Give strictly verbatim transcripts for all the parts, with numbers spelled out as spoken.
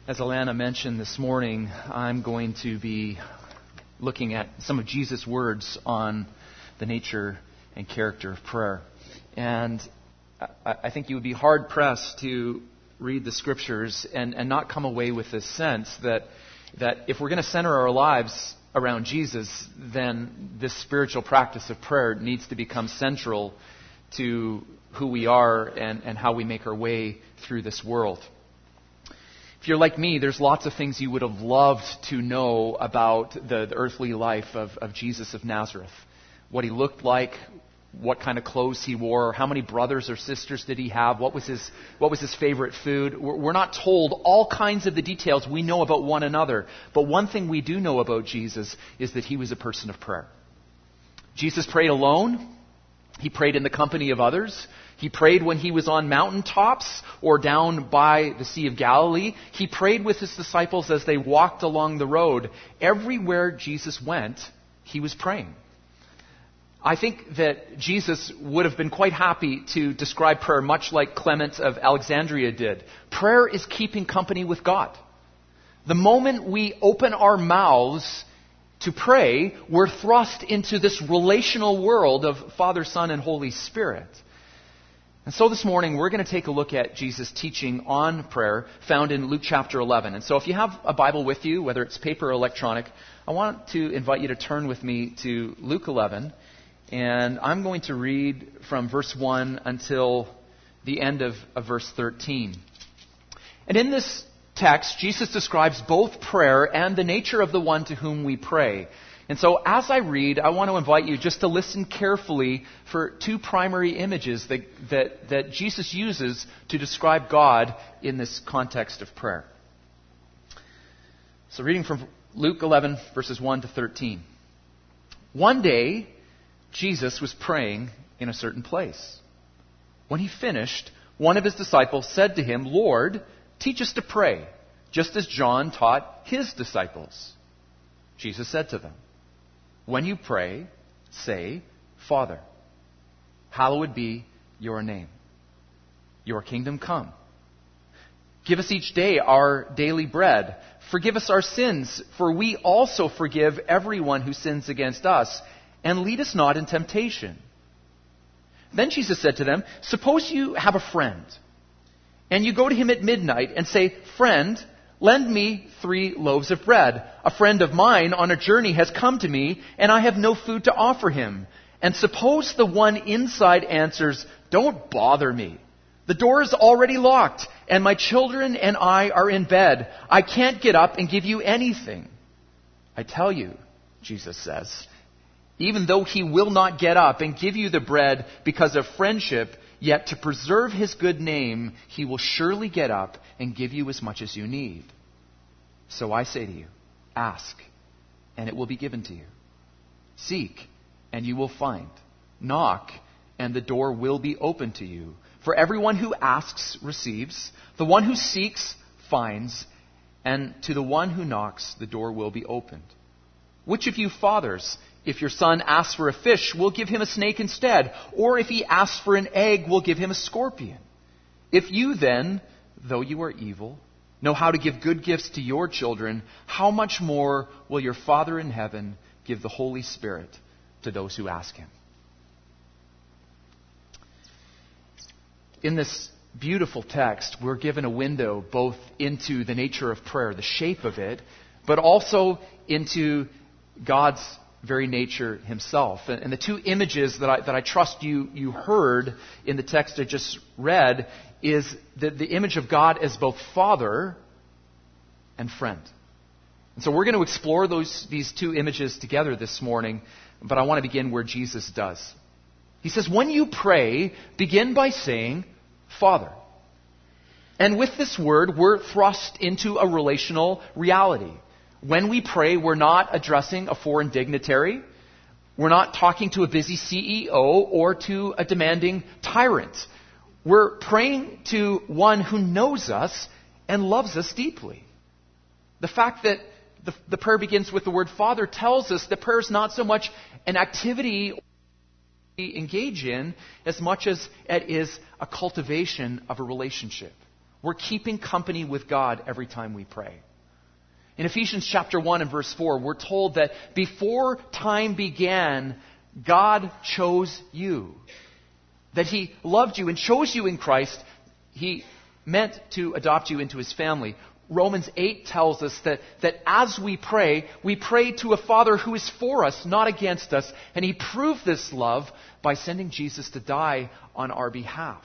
As Alana mentioned this morning, I'm going to be looking at some of Jesus' words on the nature and character of prayer. And I, I think you would be hard-pressed to read the Scriptures and, and not come away with this sense that, that if we're going to center our lives around Jesus, then this spiritual practice of prayer needs to become central to who we are and, and how we make our way through this world. If you're like me, there's lots of things you would have loved to know about the, the earthly life of, of Jesus of Nazareth. What he looked like, what kind of clothes he wore, how many brothers or sisters did he have, what was his, what was his favorite food. We're, we're not told all kinds of the details we know about one another. But one thing we do know about Jesus is that he was a person of prayer. Jesus prayed alone. He prayed in the company of others. He prayed when he was on mountaintops or down by the Sea of Galilee. He prayed with his disciples as they walked along the road. Everywhere Jesus went, he was praying. I think that Jesus would have been quite happy to describe prayer much like Clement of Alexandria did. Prayer is keeping company with God. The moment we open our mouths to pray, we're thrust into this relational world of Father, Son, and Holy Spirit. And so this morning, we're going to take a look at Jesus' teaching on prayer found in Luke chapter eleven. And so if you have a Bible with you, whether it's paper or electronic, I want to invite you to turn with me to Luke eleven. And I'm going to read from verse one until the end of, of verse thirteen. And in this text, Jesus describes both prayer and the nature of the one to whom we pray. And so as I read, I want to invite you just to listen carefully for two primary images that, that, that Jesus uses to describe God in this context of prayer. So reading from Luke eleven, verses one to thirteen. One day, Jesus was praying in a certain place. When he finished, one of his disciples said to him, "Lord, teach us to pray, just as John taught his disciples." Jesus said to them, "When you pray, say, 'Father, hallowed be your name. Your kingdom come. Give us each day our daily bread. Forgive us our sins, for we also forgive everyone who sins against us. And lead us not in temptation.'" Then Jesus said to them, "Suppose you have a friend, and you go to him at midnight and say, 'Friend, lend me three loaves of bread. A friend of mine on a journey has come to me, and I have no food to offer him.' And suppose the one inside answers, 'Don't bother me. The door is already locked, and my children and I are in bed. I can't get up and give you anything.' I tell you," Jesus says, "even though he will not get up and give you the bread because of friendship, yet to preserve his good name, he will surely get up and give you as much as you need. So I say to you, ask, and it will be given to you. Seek, and you will find. Knock, and the door will be open to you. For everyone who asks receives, the one who seeks finds, and to the one who knocks the door will be opened. Which of you fathers, if your son asks for a fish, will give him a snake instead? Or if he asks for an egg, will give him a scorpion? If you then, though you are evil, know how to give good gifts to your children, how much more will your Father in heaven give the Holy Spirit to those who ask him?" In this beautiful text, we're given a window both into the nature of prayer, the shape of it, but also into God's very nature himself. And the two images that I, that I trust you, you heard in the text I just read is the, the image of God as both Father and friend. And so we're going to explore those these two images together this morning, but I want to begin where Jesus does. He says, when you pray, begin by saying, "Father." And with this word, we're thrust into a relational reality. When we pray, we're not addressing a foreign dignitary. We're not talking to a busy C E O or to a demanding tyrant. We're praying to one who knows us and loves us deeply. The fact that the, the prayer begins with the word Father tells us that prayer is not so much an activity we engage in as much as it is a cultivation of a relationship. We're keeping company with God every time we pray. In Ephesians chapter one and verse four, we're told that before time began, God chose you. That He loved you and chose you in Christ. He meant to adopt you into His family. Romans eight tells us that, that as we pray, we pray to a Father who is for us, not against us. And He proved this love by sending Jesus to die on our behalf.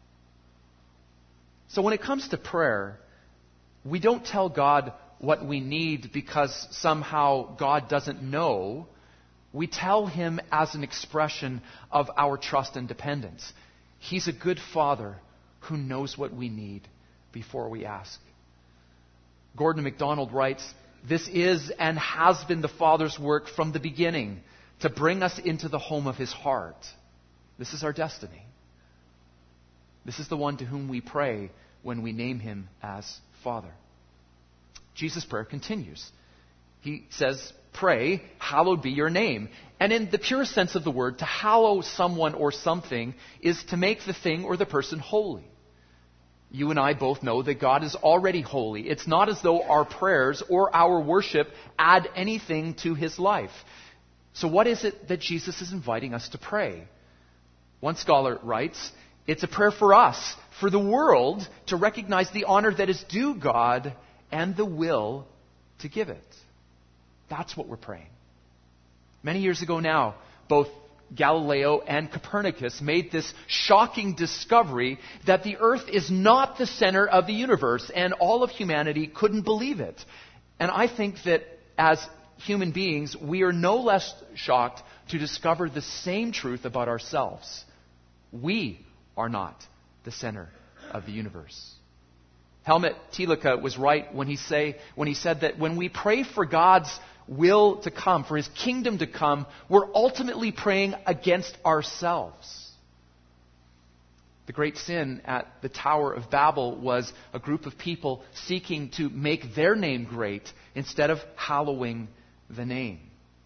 So when it comes to prayer, we don't tell God what we need because somehow God doesn't know. We tell Him as an expression of our trust and dependence. He's a good Father who knows what we need before we ask. Gordon MacDonald writes, "This is and has been the Father's work from the beginning, to bring us into the home of His heart. This is our destiny. This is the one to whom we pray when we name Him as Father." Jesus' prayer continues. He says, "Pray, hallowed be your name." And in the purest sense of the word, to hallow someone or something is to make the thing or the person holy. You and I both know that God is already holy. It's not as though our prayers or our worship add anything to His life. So what is it that Jesus is inviting us to pray? One scholar writes, it's a prayer for us, for the world, to recognize the honor that is due God and the will to give it. That's what we're praying. Many years ago now, both Galileo and Copernicus made this shocking discovery that the earth is not the center of the universe, and all of humanity couldn't believe it. And I think that as human beings, we are no less shocked to discover the same truth about ourselves. We are not the center of the universe. Helmut Thielicke was right when he say when he said that when we pray for God's will to come, for His kingdom to come, we're ultimately praying against ourselves. The great sin at the Tower of Babel was a group of people seeking to make their name great instead of hallowing the name.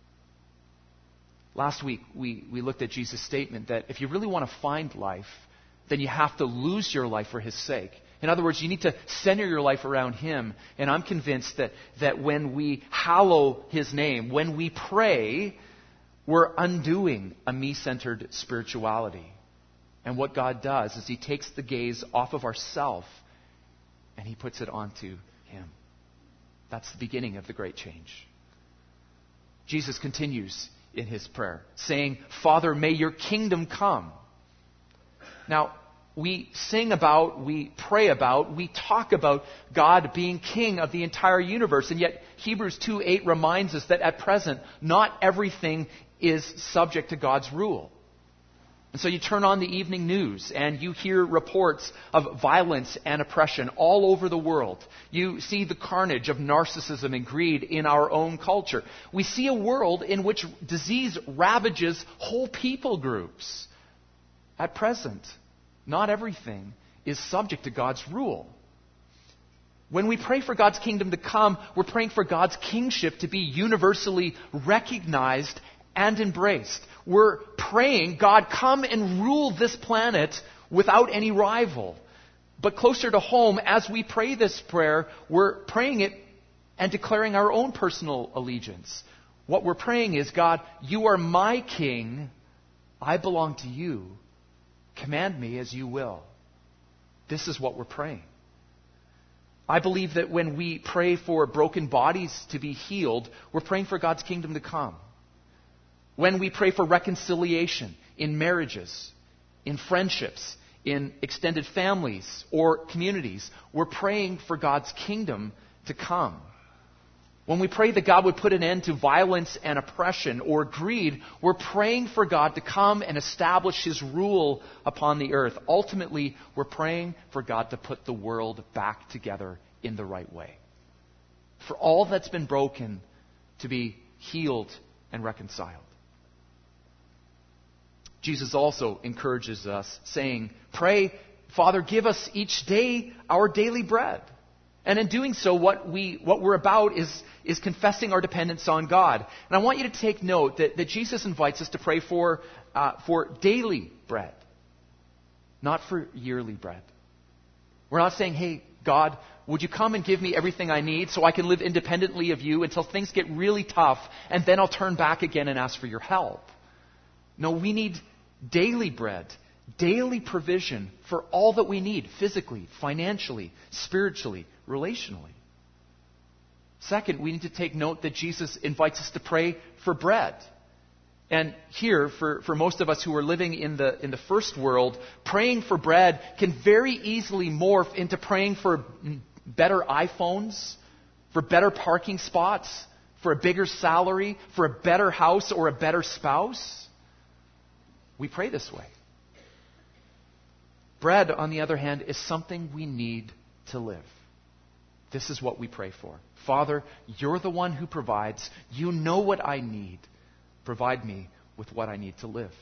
Last week, we, we looked at Jesus' statement that if you really want to find life, then you have to lose your life for His sake. In other words, you need to center your life around Him. And I'm convinced that, that when we hallow His name, when we pray, we're undoing a me-centered spirituality. And what God does is He takes the gaze off of ourself and He puts it onto Him. That's the beginning of the great change. Jesus continues in His prayer, saying, "Father, may your kingdom come." Now, we sing about, we pray about, we talk about God being king of the entire universe. And yet Hebrews two eight reminds us that at present, not everything is subject to God's rule. And so you turn on the evening news and you hear reports of violence and oppression all over the world. You see the carnage of narcissism and greed in our own culture. We see a world in which disease ravages whole people groups. At present, not everything is subject to God's rule. When we pray for God's kingdom to come, we're praying for God's kingship to be universally recognized and embraced. We're praying, God, come and rule this planet without any rival. But closer to home, as we pray this prayer, we're praying it and declaring our own personal allegiance. What we're praying is, God, you are my king. I belong to you. Command me as you will. This is what we're praying. I believe that when we pray for broken bodies to be healed, we're praying for God's kingdom to come. When we pray for reconciliation in marriages, in friendships, in extended families or communities, we're praying for God's kingdom to come. When we pray that God would put an end to violence and oppression or greed, we're praying for God to come and establish His rule upon the earth. Ultimately, we're praying for God to put the world back together in the right way. For all that's been broken to be healed and reconciled. Jesus also encourages us, saying, "Pray, Father, give us each day our daily bread." And in doing so, what, we, what we're about is, is confessing our dependence on God. And I want you to take note that, that Jesus invites us to pray for, uh, for daily bread, not for yearly bread. We're not saying, hey, God, would you come and give me everything I need so I can live independently of you until things get really tough, and then I'll turn back again and ask for your help. No, we need daily bread, daily provision for all that we need, physically, financially, spiritually, relationally. Second, we need to take note that Jesus invites us to pray for bread. And here, for, for most of us who are living in the, in the first world, praying for bread can very easily morph into praying for better iPhones, for better parking spots, for a bigger salary, for a better house or a better spouse. We pray this way. Bread, on the other hand, is something we need to live. This is what we pray for. Father, you're the one who provides. You know what I need. Provide me with what I need to live.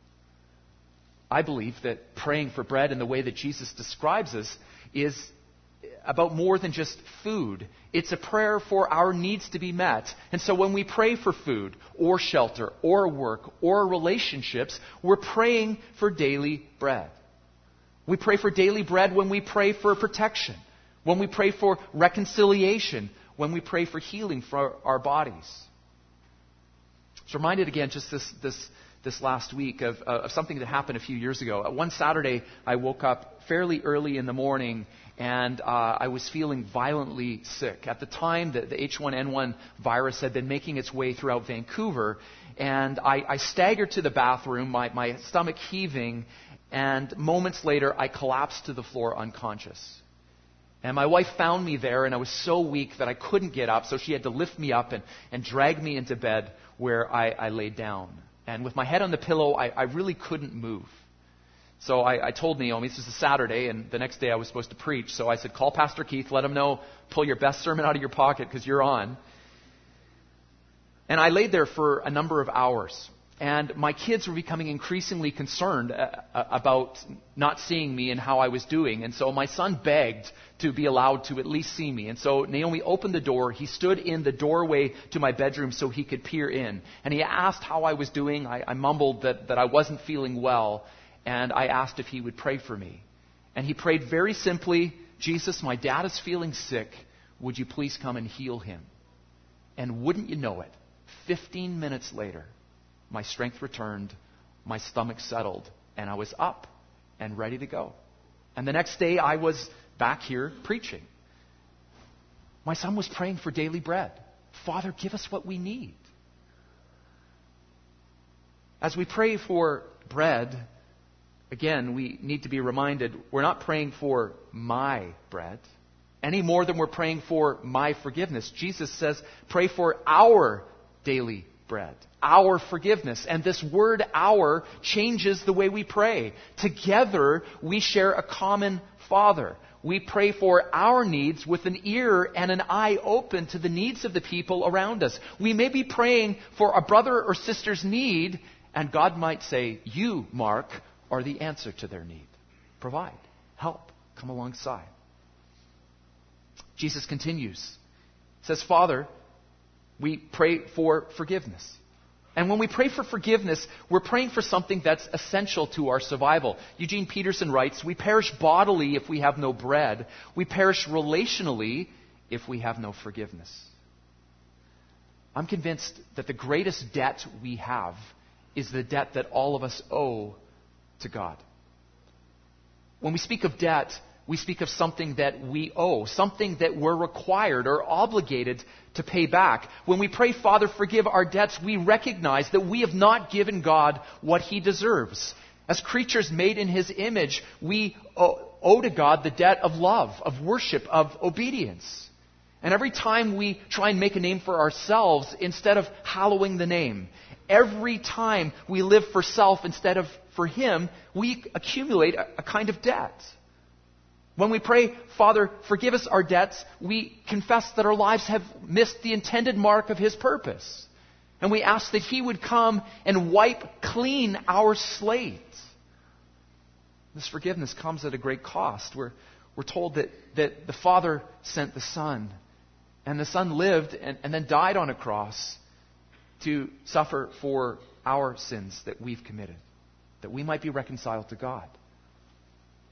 I believe that praying for bread in the way that Jesus describes us is about more than just food. It's a prayer for our needs to be met. And so when we pray for food or shelter or work or relationships, we're praying for daily bread. We pray for daily bread when we pray for protection, when we pray for reconciliation, when we pray for healing for our bodies. I was reminded again just this this this last week of, uh, of something that happened a few years ago. Uh, one Saturday, I woke up fairly early in the morning, and uh, I was feeling violently sick. At the time, the, the H one N one virus had been making its way throughout Vancouver, and I, I staggered to the bathroom, my, my stomach heaving, and moments later, I collapsed to the floor unconscious. And my wife found me there, and I was so weak that I couldn't get up, so she had to lift me up and, and drag me into bed where I, I laid down. And with my head on the pillow, I, I really couldn't move. So I, I told Naomi, this is a Saturday, and the next day I was supposed to preach. So I said, call Pastor Keith, let him know, pull your best sermon out of your pocket because you're on. And I laid there for a number of hours. And my kids were becoming increasingly concerned uh, about not seeing me and how I was doing. And so my son begged to be allowed to at least see me. And so Naomi opened the door. He stood in the doorway to my bedroom so he could peer in. And he asked how I was doing. I, I mumbled that, that I wasn't feeling well. And I asked if he would pray for me. And he prayed very simply, Jesus, my dad is feeling sick. Would you please come and heal him? And wouldn't you know it, fifteen minutes later, my strength returned, my stomach settled, and I was up and ready to go. And the next day, I was back here preaching. My son was praying for daily bread. Father, give us what we need. As we pray for bread, again, we need to be reminded we're not praying for my bread any more than we're praying for my forgiveness. Jesus says, pray for our daily bread, our forgiveness. And this word our changes the way we pray. Together, we share a common Father. We pray for our needs with an ear and an eye open to the needs of the people around us. We may be praying for a brother or sister's need, and God might say, you, Mark, are the answer to their need. Provide, help, come alongside. Jesus continues. He says, Father, we pray for forgiveness. And when we pray for forgiveness, we're praying for something that's essential to our survival. Eugene Peterson writes, we perish bodily if we have no bread. We perish relationally if we have no forgiveness. I'm convinced that the greatest debt we have is the debt that all of us owe to God. When we speak of debt, we speak of something that we owe, something that we're required or obligated to pay back. When we pray, Father, forgive our debts, we recognize that we have not given God what He deserves. As creatures made in His image, we owe to God the debt of love, of worship, of obedience. And every time we try and make a name for ourselves instead of hallowing the name, every time we live for self instead of for Him, we accumulate a, a kind of debt. When we pray, Father, forgive us our debts, we confess that our lives have missed the intended mark of His purpose. And we ask that He would come and wipe clean our slate. This forgiveness comes at a great cost. We're, we're told that, that the Father sent the Son, and the Son lived and, and then died on a cross to suffer for our sins that we've committed, that we might be reconciled to God.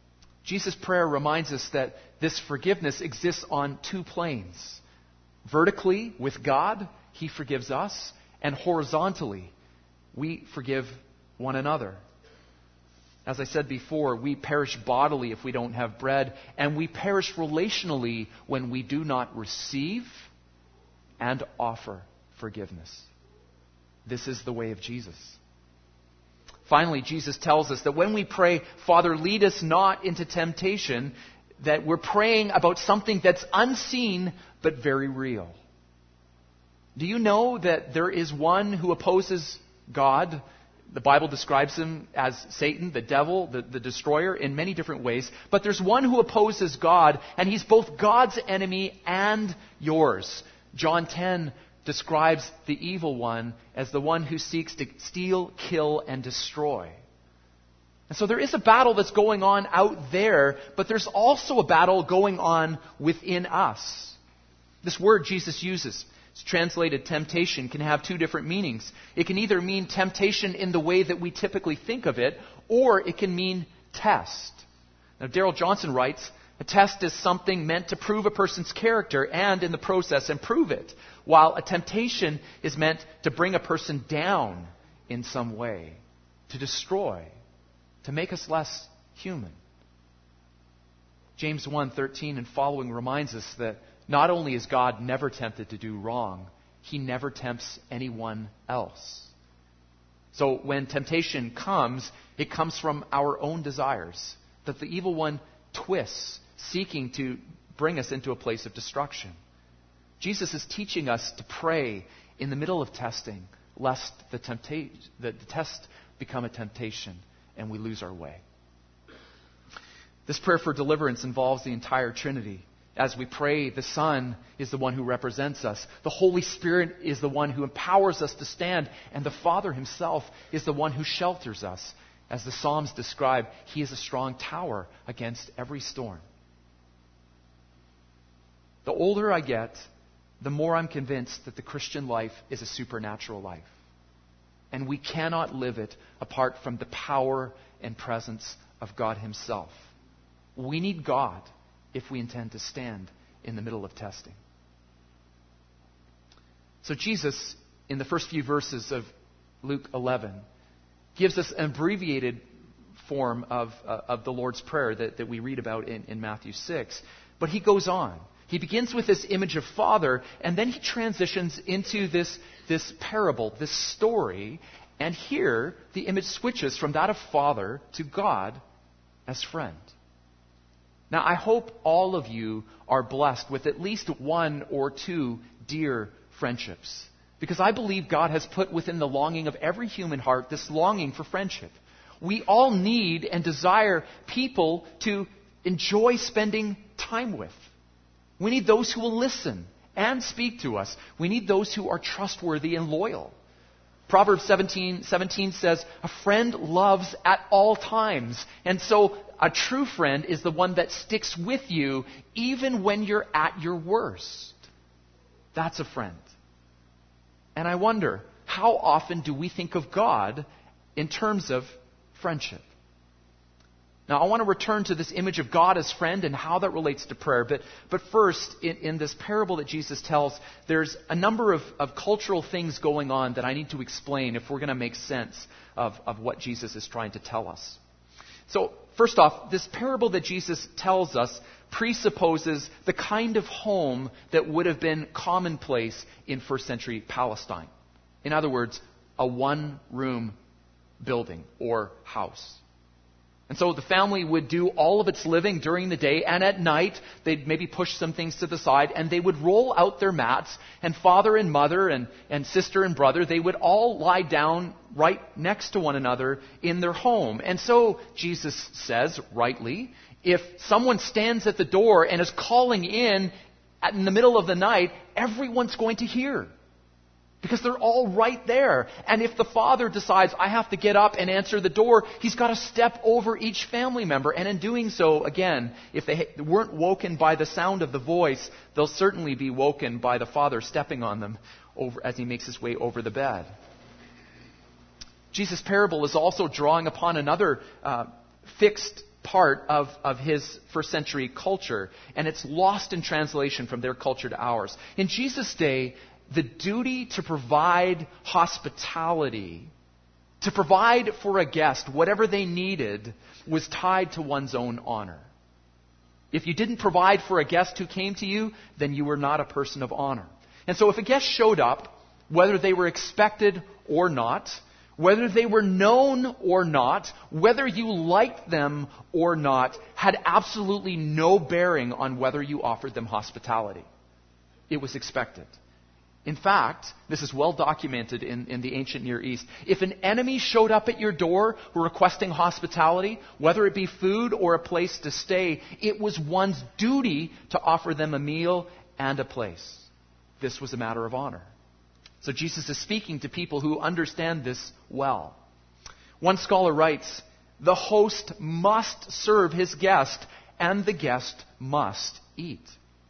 Jesus' prayer reminds us that this forgiveness exists on two planes. Vertically, with God, He forgives us, and horizontally, we forgive one another. As I said before, we perish bodily if we don't have bread, and we perish relationally when we do not receive and offer forgiveness. This is the way of Jesus. Finally, Jesus tells us that when we pray, Father, lead us not into temptation, that we're praying about something that's unseen but very real. Do you know that there is one who opposes God? The Bible describes him as Satan, the devil, the, the destroyer, in many different ways. But there's one who opposes God, and he's both God's enemy and yours. John ten describes the evil one as the one who seeks to steal, kill, and destroy. And so there is a battle that's going on out there, but there's also a battle going on within us. This word Jesus uses, it's translated temptation, can have two different meanings. It can either mean temptation in the way that we typically think of it, or it can mean test. Now, Darrell Johnson writes, a test is something meant to prove a person's character and, in the process, improve it, while a temptation is meant to bring a person down in some way, to destroy, to make us less human. James one thirteen and following reminds us that not only is God never tempted to do wrong, He never tempts anyone else. So when temptation comes, it comes from our own desires, that the evil one twists, seeking to bring us into a place of destruction. Jesus is teaching us to pray in the middle of testing, lest the, tempta- the, the test become a temptation and we lose our way. This prayer for deliverance involves the entire Trinity. As we pray, the Son is the one who represents us. The Holy Spirit is the one who empowers us to stand. And the Father Himself is the one who shelters us. As the Psalms describe, He is a strong tower against every storm. The older I get, the more I'm convinced that the Christian life is a supernatural life. And we cannot live it apart from the power and presence of God Himself. We need God if we intend to stand in the middle of testing. So Jesus, in the first few verses of Luke eleven, gives us an abbreviated form of, uh, of the Lord's Prayer that, that we read about in, in Matthew six. But He goes on. He begins with this image of Father, and then He transitions into this, this parable, this story. And here, the image switches from that of Father to God as friend. Now, I hope all of you are blessed with at least one or two dear friendships. Because I believe God has put within the longing of every human heart this longing for friendship. We all need and desire people to enjoy spending time with. We need those who will listen and speak to us. We need those who are trustworthy and loyal. Proverbs seventeen seventeen says, a friend loves at all times. And so a true friend is the one that sticks with you even when you're at your worst. That's a friend. And I wonder, how often do we think of God in terms of friendship? Now, I want to return to this image of God as friend and how that relates to prayer. But, but first, in, in this parable that Jesus tells, there's a number of, of cultural things going on that I need to explain if we're going to make sense of, of what Jesus is trying to tell us. So, first off, this parable that Jesus tells us presupposes the kind of home that would have been commonplace in first century Palestine. In other words, a one-room building or house. And so the family would do all of its living during the day, and at night they'd maybe push some things to the side, and they would roll out their mats, and father and mother and, and sister and brother, they would all lie down right next to one another in their home. And so Jesus says, rightly, if someone stands at the door and is calling in at, in the middle of the night, everyone's going to hear. Because they're all right there. And if the father decides, I have to get up and answer the door, he's got to step over each family member. And in doing so, again, if they weren't woken by the sound of the voice, they'll certainly be woken by the father stepping on them over, as he makes his way over the bed. Jesus' parable is also drawing upon another uh, fixed part of, of his first century culture, and it's lost in translation from their culture to ours. In Jesus' day, the duty to provide hospitality, to provide for a guest whatever they needed, was tied to one's own honor. If you didn't provide for a guest who came to you, then you were not a person of honor. And so if a guest showed up, whether they were expected or not, whether they were known or not, whether you liked them or not, had absolutely no bearing on whether you offered them hospitality. It was expected. In fact, this is well documented in, in the ancient Near East. If an enemy showed up at your door requesting hospitality, whether it be food or a place to stay, it was one's duty to offer them a meal and a place. This was a matter of honor. So Jesus is speaking to people who understand this well. One scholar writes, the host must serve his guest, and the guest must eat.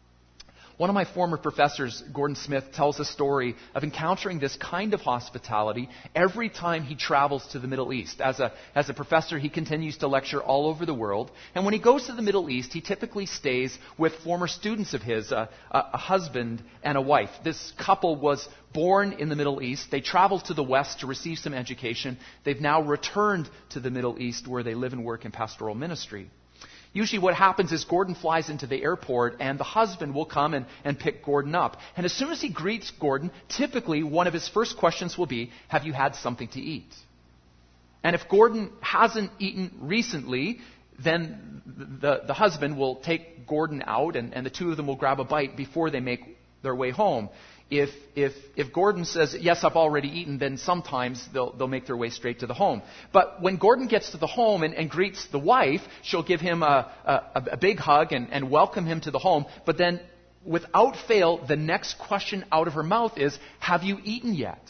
One of my former professors, Gordon Smith, tells a story of encountering this kind of hospitality every time he travels to the Middle East. As a, as a professor, he continues to lecture all over the world. And when he goes to the Middle East, he typically stays with former students of his, a, a, a husband and a wife. This couple was born in the Middle East. They traveled to the West to receive some education. They've now returned to the Middle East, where they live and work in pastoral ministry. Usually what happens is Gordon flies into the airport, and the husband will come and, and pick Gordon up. And as soon as he greets Gordon, typically one of his first questions will be, have you had something to eat? And if Gordon hasn't eaten recently, then the, the husband will take Gordon out, and, and the two of them will grab a bite before they make their way home. If, if, if Gordon says, yes, I've already eaten, then sometimes they'll, they'll make their way straight to the home. But when Gordon gets to the home and, and greets the wife, she'll give him a, a, a big hug and, and welcome him to the home. But then, without fail, the next question out of her mouth is, have you eaten yet?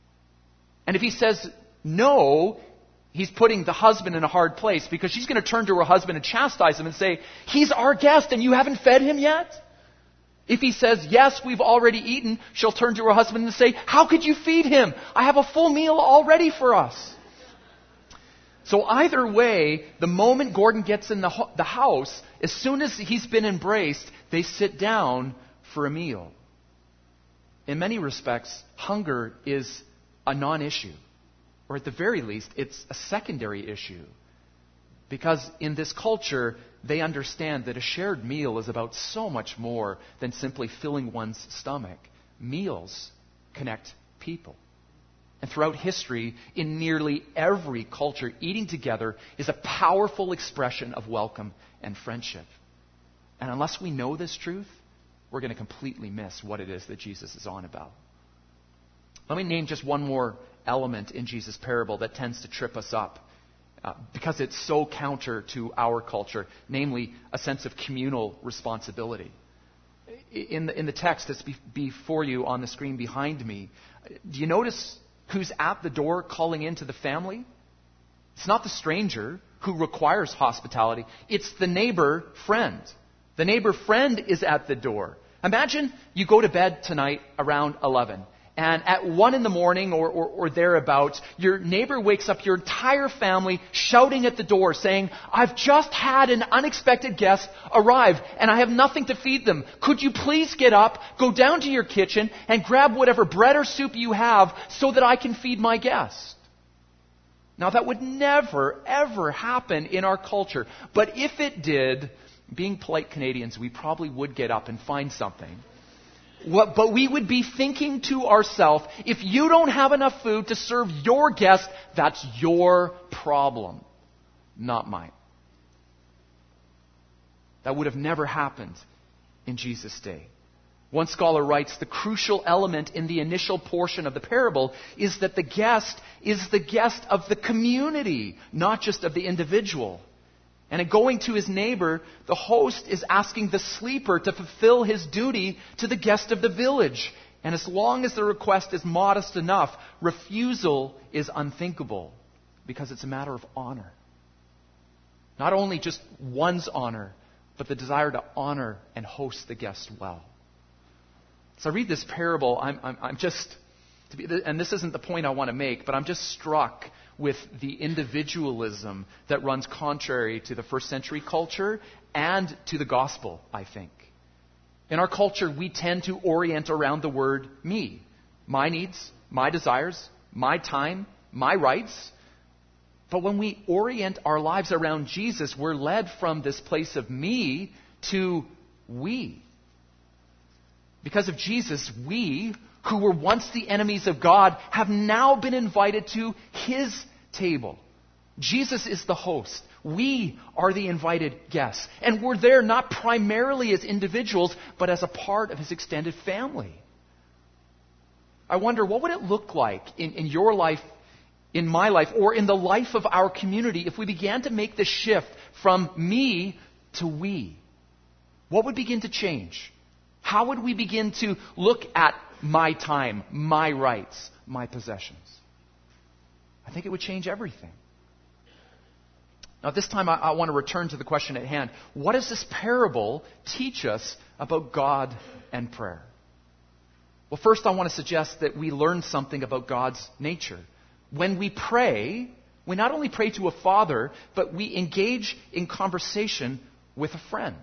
And if he says no, he's putting the husband in a hard place, because she's going to turn to her husband and chastise him and say, he's our guest and you haven't fed him yet? If he says, yes, we've already eaten, she'll turn to her husband and say, how could you feed him? I have a full meal all ready for us. So either way, the moment Gordon gets in the, ho- the house, as soon as he's been embraced, they sit down for a meal. In many respects, hunger is a non-issue. Or at the very least, it's a secondary issue. Because in this culture, they understand that a shared meal is about so much more than simply filling one's stomach. Meals connect people. And throughout history, in nearly every culture, eating together is a powerful expression of welcome and friendship. And unless we know this truth, we're going to completely miss what it is that Jesus is on about. Let me name just one more element in Jesus' parable that tends to trip us up. Uh, because it's so counter to our culture, namely a sense of communal responsibility. In the, in the text that's be, before you on the screen behind me, do you notice who's at the door calling into the family? It's not the stranger who requires hospitality. It's the neighbor friend. The neighbor friend is at the door. Imagine you go to bed tonight around eleven. And at one in the morning or, or, or thereabouts, your neighbor wakes up your entire family shouting at the door saying, I've just had an unexpected guest arrive and I have nothing to feed them. Could you please get up, go down to your kitchen and grab whatever bread or soup you have so that I can feed my guest? Now that would never, ever happen in our culture. But if it did, being polite Canadians, we probably would get up and find something. What, but we would be thinking to ourselves, if you don't have enough food to serve your guest, that's your problem, not mine. That would have never happened in Jesus' day. One scholar writes, the crucial element in the initial portion of the parable is that the guest is the guest of the community, not just of the individual. And in going to his neighbor, the host is asking the sleeper to fulfill his duty to the guest of the village. And as long as the request is modest enough, refusal is unthinkable, because it's a matter of honor. Not only just one's honor, but the desire to honor and host the guest well. So I read this parable, I'm, I'm, I'm just to be, and this isn't the point I want to make, but I'm just struck with the individualism that runs contrary to the first century culture and to the gospel, I think. In our culture, we tend to orient around the word me. My needs, my desires, my time, my rights. But when we orient our lives around Jesus, we're led from this place of me to we. Because of Jesus, we, who were once the enemies of God, have now been invited to His table. Jesus is the host. We are the invited guests. And we're there not primarily as individuals, but as a part of His extended family. I wonder, what would it look like in, in your life, in my life, or in the life of our community if we began to make the shift from me to we? What would begin to change? How would we begin to look at my time, my rights, my possessions? I think it would change everything. Now, at this time, I, I want to return to the question at hand. What does this parable teach us about God and prayer? Well, first, I want to suggest that we learn something about God's nature. When we pray, we not only pray to a father, but we engage in conversation with a friend.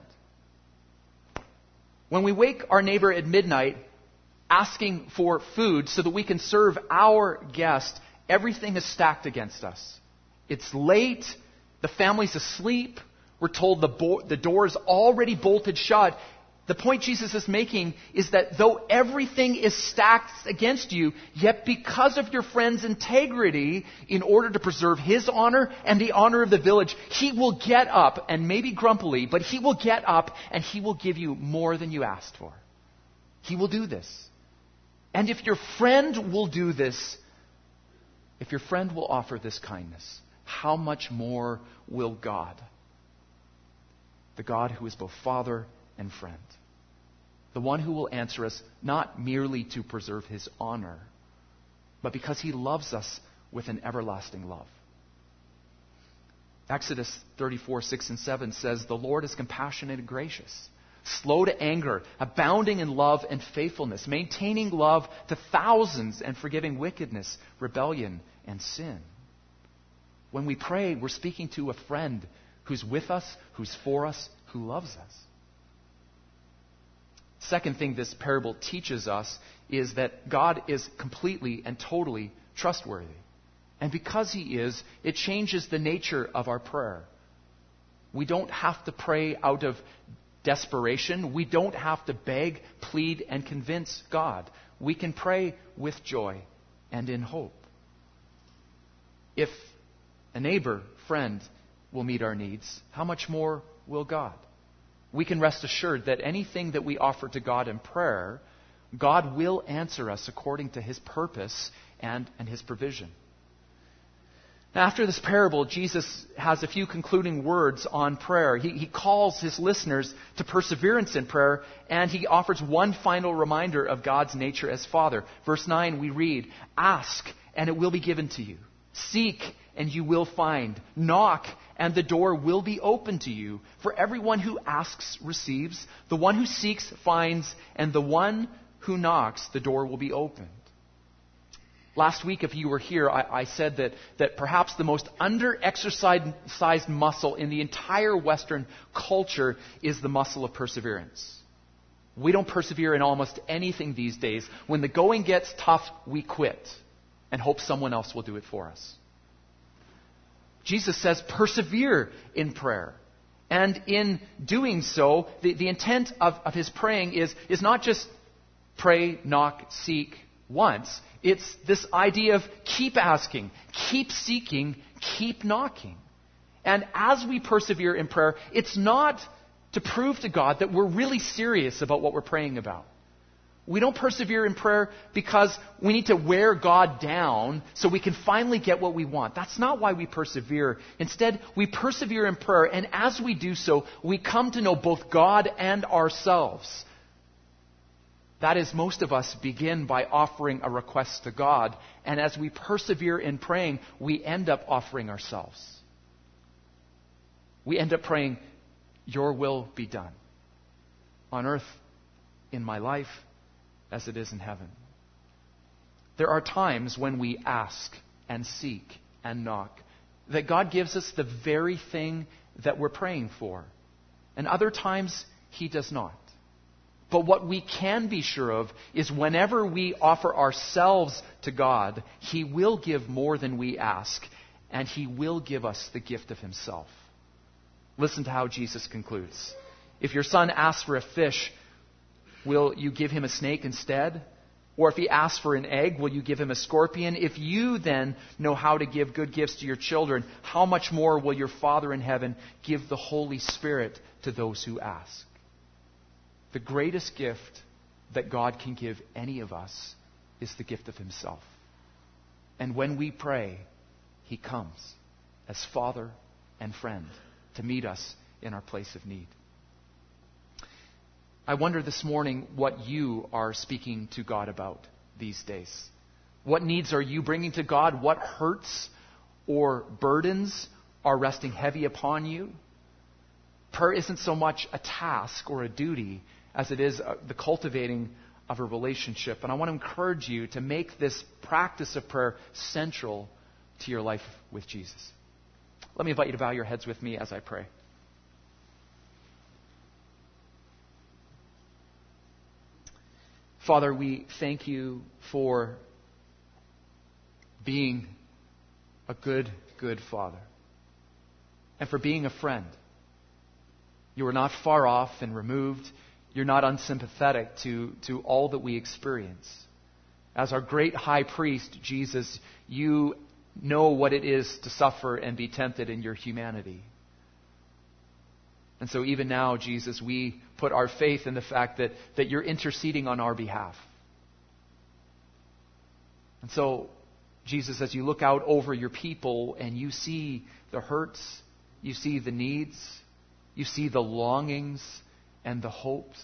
When we wake our neighbor at midnight asking for food so that we can serve our guest, everything is stacked against us. It's late. The family's asleep. We're told the, bo- the door is already bolted shut. The point Jesus is making is that though everything is stacked against you, yet because of your friend's integrity, in order to preserve his honor and the honor of the village, he will get up, and maybe grumpily, but he will get up and he will give you more than you asked for. He will do this. And if your friend will do this, if your friend will offer this kindness, how much more will God? The God who is both Father and friend. The one who will answer us not merely to preserve His honor, but because He loves us with an everlasting love. Exodus thirty-four, six and seven says, "The Lord is compassionate and gracious, slow to anger, abounding in love and faithfulness, maintaining love to thousands and forgiving wickedness, rebellion, and sin." When we pray, we're speaking to a friend who's with us, who's for us, who loves us. Second thing this parable teaches us is that God is completely and totally trustworthy. And because He is, it changes the nature of our prayer. We don't have to pray out of desperation. We don't have to beg, plead, and convince God. We can pray with joy and in hope. If a neighbor, friend, will meet our needs, how much more will God? We can rest assured that anything that we offer to God in prayer, God will answer us according to His purpose and, and His provision. Now, after this parable, Jesus has a few concluding words on prayer. He, he calls His listeners to perseverance in prayer, and He offers one final reminder of God's nature as Father. Verse nine, we read, "Ask, and it will be given to you. Seek, and you will find. Knock, and the door will be open to you. For everyone who asks receives, the one who seeks finds, and the one who knocks, the door will be opened." Last week, if you were here, I, I said that, that perhaps the most under-exercised muscle in the entire Western culture is the muscle of perseverance. We don't persevere in almost anything these days. When the going gets tough, we quit and hope someone else will do it for us. Jesus says, persevere in prayer. And in doing so, the, the intent of, of His praying is, is not just pray, knock, seek once. It's this idea of keep asking, keep seeking, keep knocking. And as we persevere in prayer, it's not to prove to God that we're really serious about what we're praying about. We don't persevere in prayer because we need to wear God down so we can finally get what we want. That's not why we persevere. Instead, we persevere in prayer, and as we do so, we come to know both God and ourselves. That is, most of us begin by offering a request to God, and as we persevere in praying, we end up offering ourselves. We end up praying, "Your will be done on earth, in my life, as it is in heaven." There are times when we ask and seek and knock that God gives us the very thing that we're praying for. And other times He does not. But what we can be sure of is whenever we offer ourselves to God, He will give more than we ask, and He will give us the gift of Himself. Listen to how Jesus concludes. If your son asks for a fish, will you give him a snake instead? Or if he asks for an egg, will you give him a scorpion? If you then know how to give good gifts to your children, how much more will your Father in heaven give the Holy Spirit to those who ask? The greatest gift that God can give any of us is the gift of Himself. And when we pray, He comes as Father and friend to meet us in our place of need. I wonder this morning what you are speaking to God about these days. What needs are you bringing to God? What hurts or burdens are resting heavy upon you? Prayer isn't so much a task or a duty as it is the cultivating of a relationship. And I want to encourage you to make this practice of prayer central to your life with Jesus. Let me invite you to bow your heads with me as I pray. Father, we thank You for being a good, good Father, and for being a friend. You are not far off and removed. You're not unsympathetic to, to all that we experience. As our great high priest, Jesus, You know what it is to suffer and be tempted in Your humanity. And so even now, Jesus, we put our faith in the fact that, that You're interceding on our behalf. And so, Jesus, as You look out over Your people and You see the hurts, You see the needs, You see the longings and the hopes,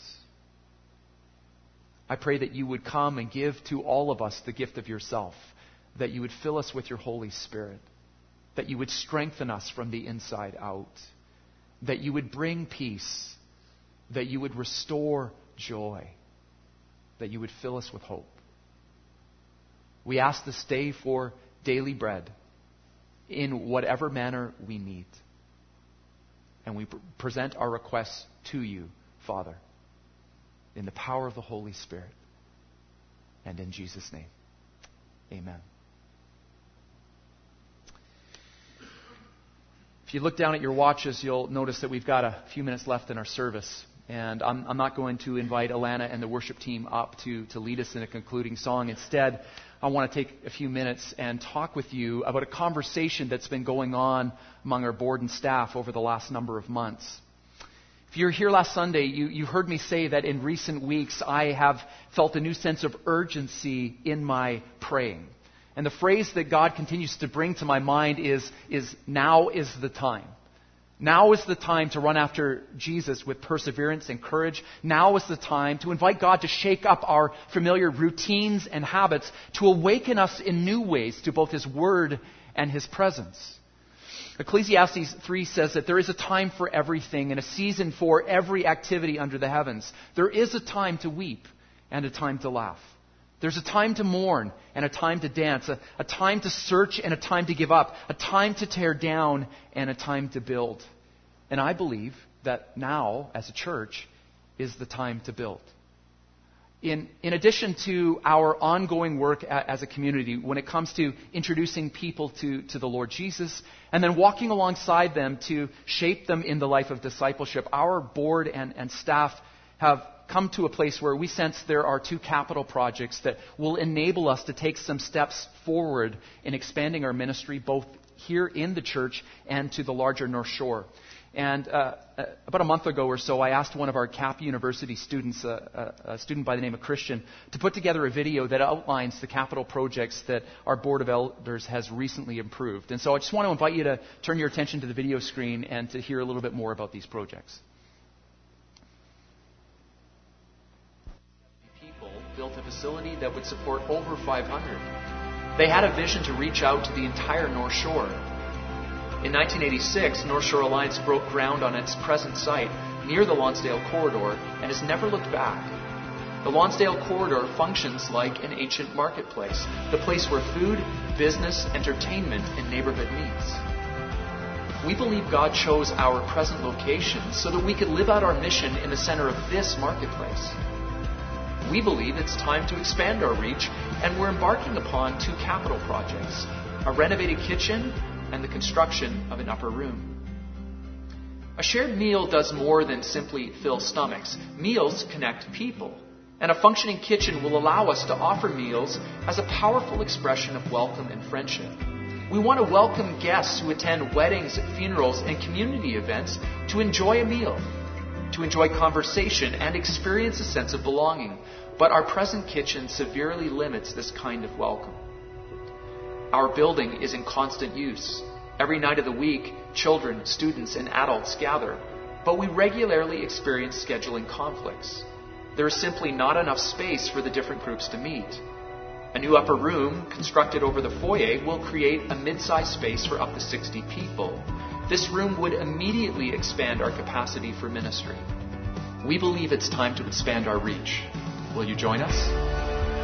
I pray that You would come and give to all of us the gift of Yourself, that You would fill us with Your Holy Spirit, that You would strengthen us from the inside out, that You would bring peace, that You would restore joy, that You would fill us with hope. We ask this day for daily bread in whatever manner we need. And we present our requests to You, Father, in the power of the Holy Spirit. And in Jesus' name, amen. If you look down at your watches, you'll notice that we've got a few minutes left in our service. And I'm, I'm not going to invite Alana and the worship team up to, to lead us in a concluding song. Instead, I want to take a few minutes and talk with you about a conversation that's been going on among our board and staff over the last number of months. If you were here last Sunday, you, you heard me say that in recent weeks I have felt a new sense of urgency in my praying. And the phrase that God continues to bring to my mind is, is now is the time. Now is the time to run after Jesus with perseverance and courage. Now is the time to invite God to shake up our familiar routines and habits, to awaken us in new ways to both His Word and His presence. Ecclesiastes three says that there is a time for everything and a season for every activity under the heavens. There is a time to weep and a time to laugh. There's a time to mourn and a time to dance, a, a time to search and a time to give up, a time to tear down and a time to build. And I believe that now, as a church, is the time to build. In, in addition to our ongoing work a, as a community, when it comes to introducing people to, to the Lord Jesus, and then walking alongside them to shape them in the life of discipleship, our board and, and staff have come to a place where we sense there are two capital projects that will enable us to take some steps forward in expanding our ministry, both here in the church and to the larger North Shore. And uh, about a month ago or so, I asked one of our Cap University students, uh, a, a student by the name of Christian, to put together a video that outlines the capital projects that our Board of Elders has recently approved. And so I just want to invite you to turn your attention to the video screen and to hear a little bit more about these projects. Built a facility that would support over five hundred. They had a vision to reach out to the entire North Shore. In nineteen eighty-six, North Shore Alliance broke ground on its present site near the Lonsdale Corridor and has never looked back. The Lonsdale Corridor functions like an ancient marketplace, the place where food, business, entertainment, and neighborhood meets. We believe God chose our present location so that we could live out our mission in the center of this marketplace. We believe it's time to expand our reach, and we're embarking upon two capital projects, a renovated kitchen and the construction of an upper room. A shared meal does more than simply fill stomachs. Meals connect people. And a functioning kitchen will allow us to offer meals as a powerful expression of welcome and friendship. We want to welcome guests who attend weddings, funerals, and community events to enjoy a meal, to enjoy conversation, and experience a sense of belonging. But our present kitchen severely limits this kind of welcome. Our building is in constant use. Every night of the week, children, students, and adults gather, but we regularly experience scheduling conflicts. There is simply not enough space for the different groups to meet. A new upper room, constructed over the foyer, will create a mid-sized space for up to sixty people. This room would immediately expand our capacity for ministry. We believe it's time to expand our reach. Will you join us?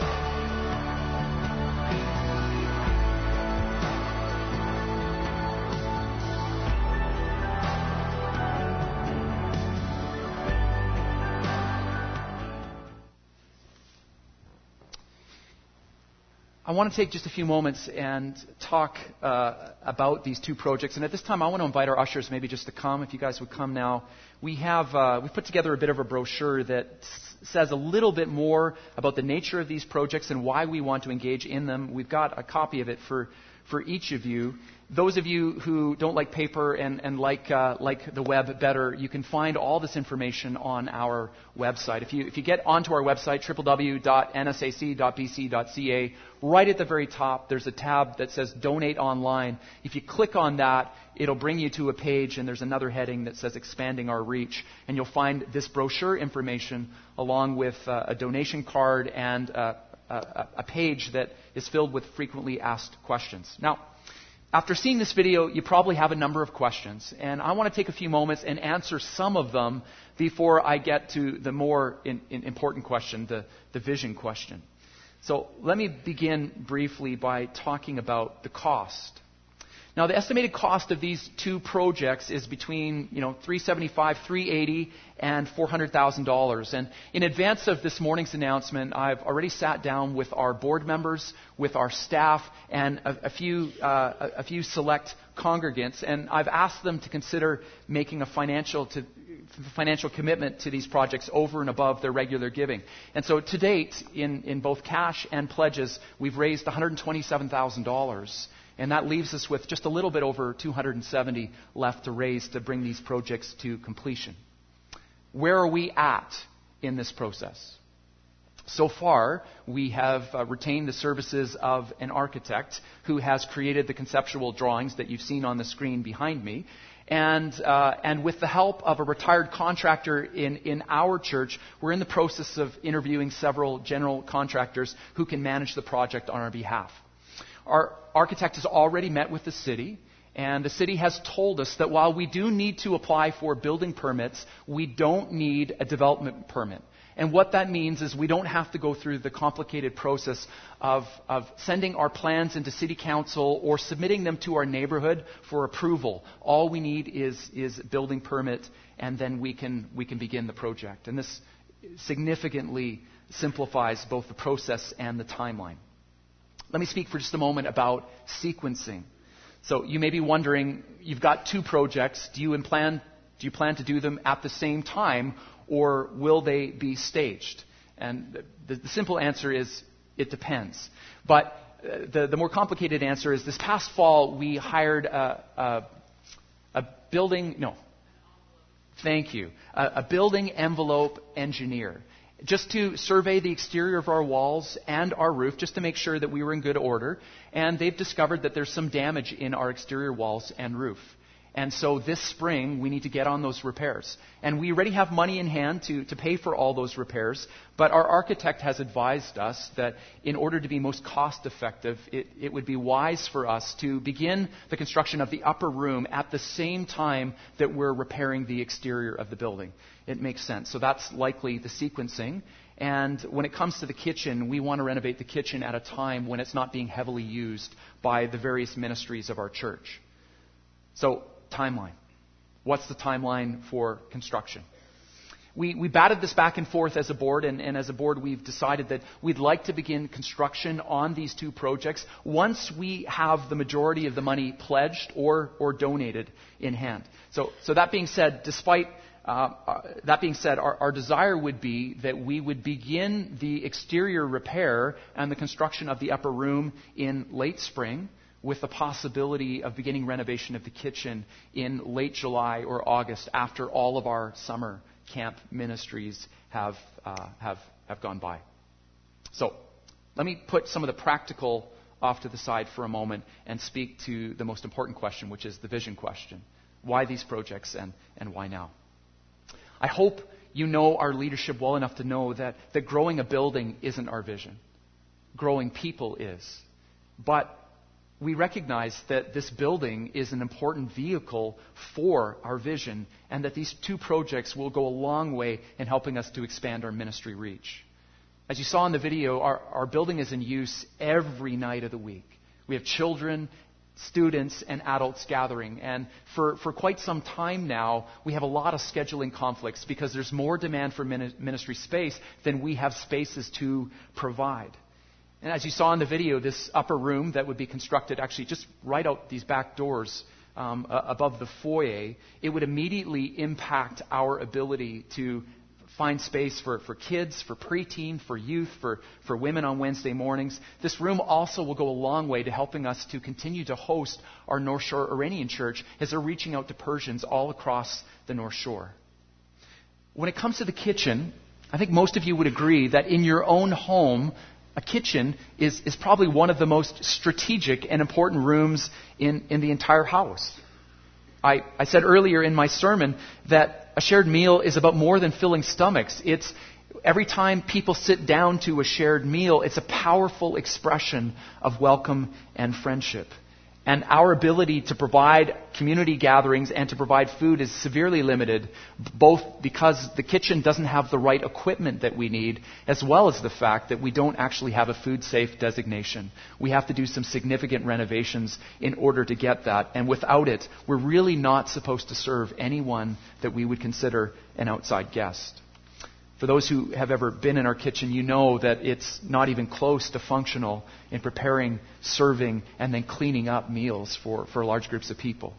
I want to take just a few moments and talk uh, about these two projects. And at this time, I want to invite our ushers maybe just to come, if you guys would come now. We have uh, we've put together a bit of a brochure that s- says a little bit more about the nature of these projects and why we want to engage in them. We've got a copy of it for, for each of you. Those of you who don't like paper and, and like uh, like the web better, you can find all this information on our website. If you if you get onto our website, w w w dot n s a c dot b c dot c a, right at the very top, there's a tab that says Donate Online. If you click on that, it'll bring you to a page, and there's another heading that says Expanding Our Reach. And you'll find this brochure information along with uh, a donation card and uh, a, a page that is filled with frequently asked questions. Now, after seeing this video, you probably have a number of questions, and I want to take a few moments and answer some of them before I get to the more in, in important question, the, the vision question. So let me begin briefly by talking about the cost. Now, the estimated cost of these two projects is between, you know, three hundred seventy-five thousand dollars, three hundred eighty thousand dollars, and four hundred thousand dollars. And in advance of this morning's announcement, I've already sat down with our board members, with our staff, and a, a few uh, a, a few select congregants, and I've asked them to consider making a financial to financial commitment to these projects over and above their regular giving. And so to date, in, in both cash and pledges, we've raised one hundred twenty-seven thousand dollars. And that leaves us with just a little bit over two hundred seventy left to raise to bring these projects to completion. Where are we at in this process? So far, we have uh, retained the services of an architect who has created the conceptual drawings that you've seen on the screen behind me. And, uh, and with the help of a retired contractor in, in our church, we're in the process of interviewing several general contractors who can manage the project on our behalf. Our architect has already met with the city, and the city has told us that while we do need to apply for building permits, we don't need a development permit. And what that means is we don't have to go through the complicated process of, of sending our plans into city council or submitting them to our neighborhood for approval. All we need is, is a building permit, and then we can, we can begin the project. And this significantly simplifies both the process and the timeline. Let me speak for just a moment about sequencing. So you may be wondering, you've got two projects. Do you plan, do you plan to do them at the same time, or will they be staged? And the, the simple answer is, it depends. But uh, the, the more complicated answer is, this past fall, we hired a, a, a building, no, thank you, a, a building envelope engineer, just to survey the exterior of our walls and our roof, just to make sure that we were in good order. And they've discovered that there's some damage in our exterior walls and roof. And so this spring, we need to get on those repairs. And we already have money in hand to, to pay for all those repairs. But our architect has advised us that in order to be most cost effective, it, it would be wise for us to begin the construction of the upper room at the same time that we're repairing the exterior of the building. It makes sense. So that's likely the sequencing. And when it comes to the kitchen, we want to renovate the kitchen at a time when it's not being heavily used by the various ministries of our church. So, timeline. What's the timeline for construction? We, we batted this back and forth as a board, and, and as a board we've decided that we'd like to begin construction on these two projects once we have the majority of the money pledged or, or donated in hand. So, so that being said, despite uh, uh, that being said, our, our desire would be that we would begin the exterior repair and the construction of the upper room in late spring, with the possibility of beginning renovation of the kitchen in late July or August after all of our summer camp ministries have, uh, have, have gone by. So let me put some of the practical off to the side for a moment and speak to the most important question, which is the vision question. Why these projects and, and why now? I hope you know our leadership well enough to know that, that growing a building isn't our vision. Growing people is. But we recognize that this building is an important vehicle for our vision, and that these two projects will go a long way in helping us to expand our ministry reach. As you saw in the video, our, our building is in use every night of the week. We have children, students, and adults gathering. And for, for quite some time now, we have a lot of scheduling conflicts because there's more demand for ministry space than we have spaces to provide. And as you saw in the video, this upper room that would be constructed actually just right out these back doors um, uh, above the foyer, it would immediately impact our ability to find space for, for kids, for preteen, for youth, for, for women on Wednesday mornings. This room also will go a long way to helping us to continue to host our North Shore Iranian Church as they're reaching out to Persians all across the North Shore. When it comes to the kitchen, I think most of you would agree that in your own home, a kitchen is, is probably one of the most strategic and important rooms in, in the entire house. I, I said earlier in my sermon that a shared meal is about more than filling stomachs. It's every time people sit down to a shared meal, it's a powerful expression of welcome and friendship. And our ability to provide community gatherings and to provide food is severely limited, both because the kitchen doesn't have the right equipment that we need, as well as the fact that we don't actually have a food safe designation. We have to do some significant renovations in order to get that. And without it, we're really not supposed to serve anyone that we would consider an outside guest. For those who have ever been in our kitchen, you know that it's not even close to functional in preparing, serving, and then cleaning up meals for, for large groups of people.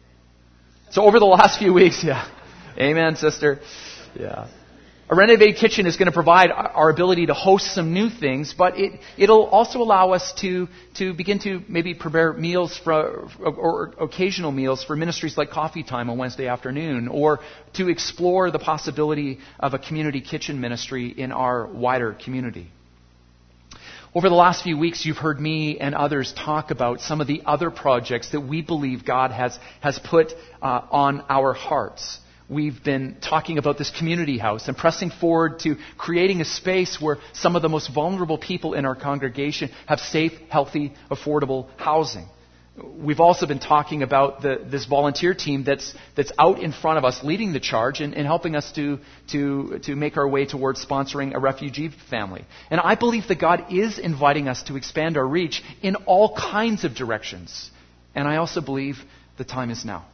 So over the last few weeks, yeah. Amen, sister. Yeah. A renovated kitchen is going to provide our ability to host some new things, but it, it'll also allow us to, to begin to maybe prepare meals for, or, or occasional meals for ministries like Coffee Time on Wednesday afternoon, or to explore the possibility of a community kitchen ministry in our wider community. Over the last few weeks, you've heard me and others talk about some of the other projects that we believe God has, has put uh, on our hearts. We've been talking about this community house and pressing forward to creating a space where some of the most vulnerable people in our congregation have safe, healthy, affordable housing. We've also been talking about the, this volunteer team that's that's out in front of us, leading the charge and, and helping us to, to, to make our way towards sponsoring a refugee family. And I believe that God is inviting us to expand our reach in all kinds of directions. And I also believe the time is now.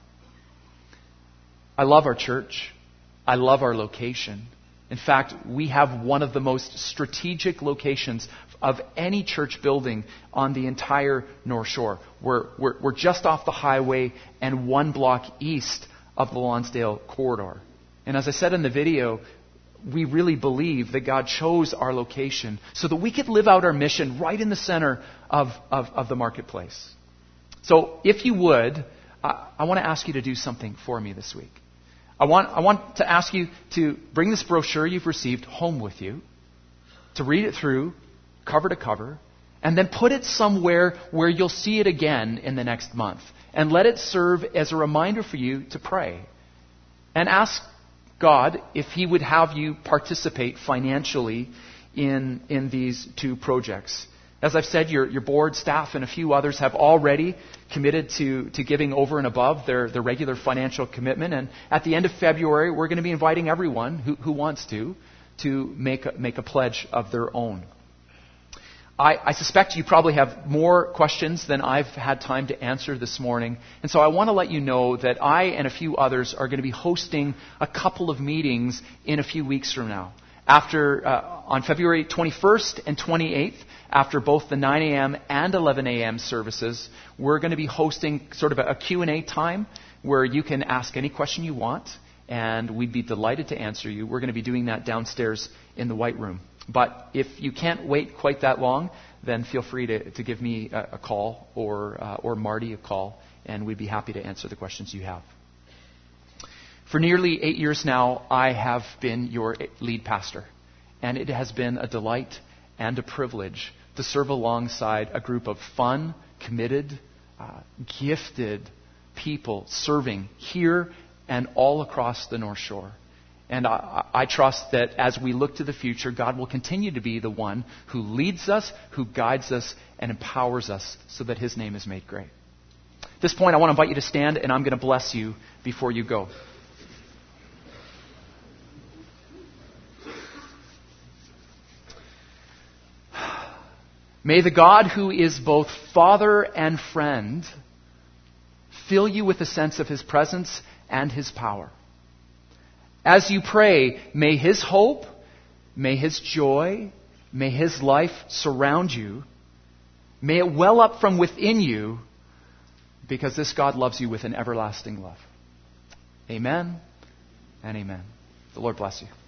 I love our church. I love our location. In fact, we have one of the most strategic locations of any church building on the entire North Shore. We're, we're, we're just off the highway and one block east of the Lonsdale corridor. And as I said in the video, we really believe that God chose our location so that we could live out our mission right in the center of, of, of the marketplace. So if you would, I, I want to ask you to do something for me this week. I want, I want to ask you to bring this brochure you've received home with you, to read it through, cover to cover, and then put it somewhere where you'll see it again in the next month. And let it serve as a reminder for you to pray. And ask God if He would have you participate financially in, in these two projects. As I've said, your, your board, staff, and a few others have already committed to, to giving over and above their, their regular financial commitment. And at the end of February, we're going to be inviting everyone who, who wants to to make a, make a pledge of their own. I, I suspect you probably have more questions than I've had time to answer this morning. And so I want to let you know that I and a few others are going to be hosting a couple of meetings in a few weeks from now. After, uh, on February twenty-first and twenty-eighth, after both the nine a.m. and eleven a.m. services, we're going to be hosting sort of a, a Q and A time where you can ask any question you want, and we'd be delighted to answer you. We're going to be doing that downstairs in the White Room. But if you can't wait quite that long, then feel free to, to give me a, a call or uh, or Marty a call, and we'd be happy to answer the questions you have. For nearly eight years now, I have been your lead pastor, and it has been a delight and a privilege to serve alongside a group of fun, committed, uh, gifted people serving here and all across the North Shore. And I, I trust that as we look to the future, God will continue to be the one who leads us, who guides us, and empowers us so that His name is made great. At this point, I want to invite you to stand, and I'm going to bless you before you go. May the God who is both Father and friend fill you with a sense of His presence and His power. As you pray, may His hope, may His joy, may His life surround you. May it well up from within you, because this God loves you with an everlasting love. Amen and amen. The Lord bless you.